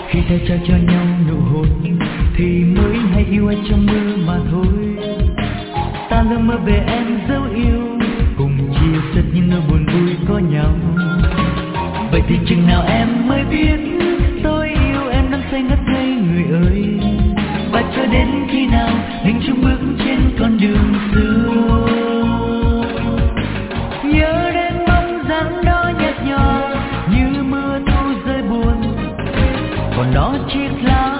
Khi ta trao cho nhau nụ hôn thì mới hay yêu anh trong mơ mà thôi. Ta lơ mơ về em dấu yêu, cùng chia sẻ những nỗi buồn vui có nhau. Vậy thì chừng nào em mới biết tôi yêu em đang say ngất ngây người ơi. Và cho đến khi nào mình chung bước trên con đường xưa. Nhớ đến bóng dáng đó nhạt nhòa như mưa thu rơi buồn, còn đó chiếc lá